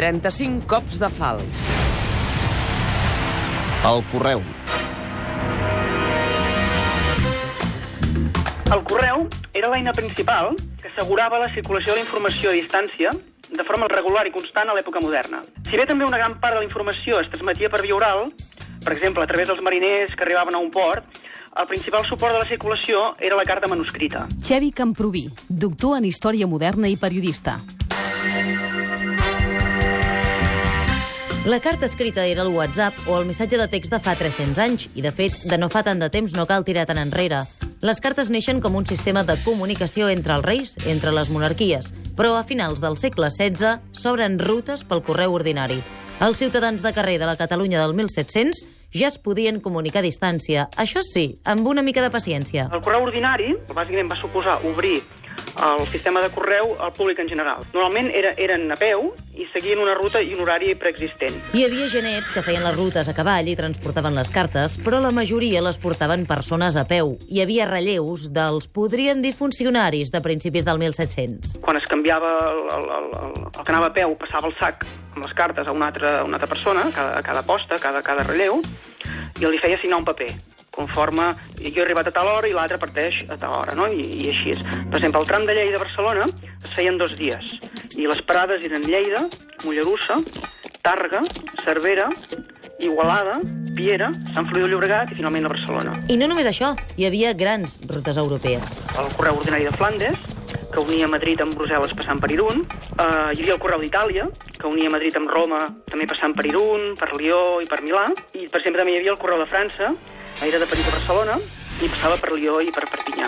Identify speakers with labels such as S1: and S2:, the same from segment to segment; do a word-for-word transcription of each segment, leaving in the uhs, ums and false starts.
S1: trenta-cinc cops de fals.
S2: El correu.
S3: El correu era l'eina principal que assegurava la circulació de la informació a distància de forma regular i constant a l'època moderna. Si bé també una gran part de la informació es transmetia per via oral, per exemple, a través dels mariners que arribaven a un port, el principal suport de la circulació era la carta manuscrita.
S4: Xevi Camproví, doctor en Història Moderna i periodista.
S5: La carta escrita era el WhatsApp o el missatge de text de fa tres-cents anys, i de fet, de no fa tant de temps no cal tirar tan enrere. Les cartes neixen com un sistema de comunicació entre els reis, entre les monarquies, però a finals del segle setze s'obren rutes pel correu ordinari. Els ciutadans de carrer de la Catalunya del mil set-cents ja es podien comunicar a distància, això sí, amb una mica de paciència.
S3: El correu ordinari, bàsicament, va suposar obrir el sistema de correu al públic en general. Normalment era, eren a peu i seguien una ruta i un horari preexistent.
S5: Hi havia genets que feien les rutes a cavall i transportaven les cartes, però la majoria les portaven persones a peu. Hi havia relleus dels, podríem dir, funcionaris de principis del mil set-cents.
S3: Quan es canviava el, el, el, el, el que anava a peu, passava el sac amb les cartes a una altra, a una altra persona, a cada, a cada posta, a cada, a cada relleu, i li feia signar un paper, conforme jo he arribat a tal hora i l'altre parteix a tal hora, no? I, i així és. Per exemple, el tram de Lleida a Barcelona es feien dos dies, i les parades eren Lleida, Mollerussa, Tàrrega, Cervera, Igualada, Piera, Sant Feliu de Llobregat i finalment a Barcelona.
S5: I no només això, hi havia grans rutes europees.
S3: El correu ordinari de Flandes, que unia Madrid amb Brussel·les passant per Irún. Uh, hi havia el correu d'Itàlia, que unia Madrid amb Roma, també passant per Irún, per Lió i per Milà. I, per exemple, també hi havia el correu de França, era de París a Barcelona, i passava per Lió i per Perpinyà.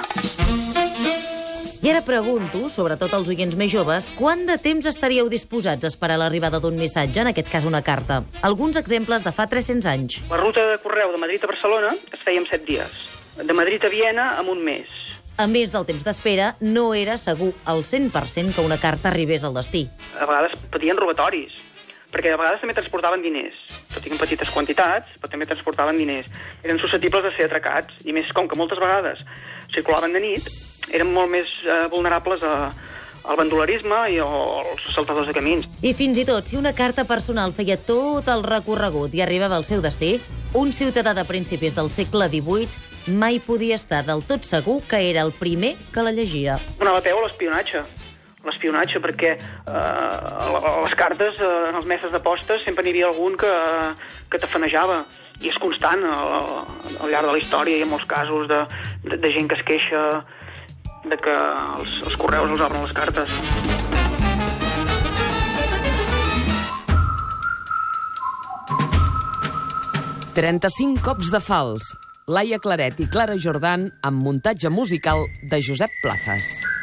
S5: I ara pregunto, sobretot als oients més joves, quant de temps estaríeu disposats a esperar l'arribada d'un missatge, en aquest cas una carta? Alguns exemples de fa tres-cents anys.
S3: La ruta de correu de Madrid a Barcelona es feia en set dies. De Madrid a Viena, en un mes.
S5: A més del temps d'espera, no era segur al cent per cent que una carta arribés al destí.
S3: A vegades patien robatoris, perquè a vegades també transportaven diners. Tot i que en petites quantitats, però també transportaven diners. Eren susceptibles de ser atracats, i més com que moltes vegades circulaven de nit, eren molt més eh, vulnerables a, al bandolerisme i als saltadors de camins.
S5: I fins i tot, si una carta personal feia tot el recorregut i arribava al seu destí, un ciutadà de principis del segle divuit mai podia estar del tot segur que era el primer que la llegia.
S3: Anava a peu a l'espionatge. L'espionatge, perquè eh, a les cartes, eh, en els mestres de postes, sempre n'hi havia algun que, que tafanejava. I és constant al, al llarg de la història. Hi ha molts casos de, de, de gent que es queixa de que els, els correus els obren les cartes.
S1: trenta-cinc cops de fals. Laia Claret i Clara Jordan amb muntatge musical de Josep Plazas.